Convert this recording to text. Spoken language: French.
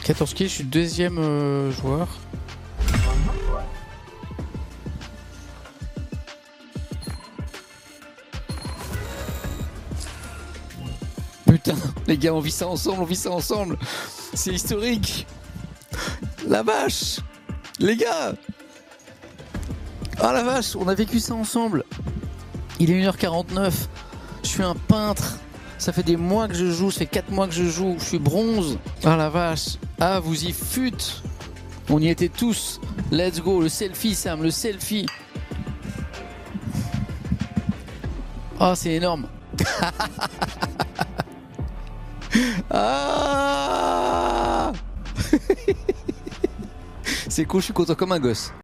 14 kills, je suis deuxième joueur. Putain, les gars, on vit ça ensemble, c'est historique. La vache, les gars. Ah la vache, on a vécu ça ensemble. Il est 1h49, je suis un peintre. Ça fait des mois que je joue, ça fait 4 mois que je joue, je suis bronze. Ah la vache, ah vous y fûtes. On y était tous. Let's go, le selfie Sam, le selfie. Ah c'est énorme. Ah c'est cool, je suis content comme un gosse.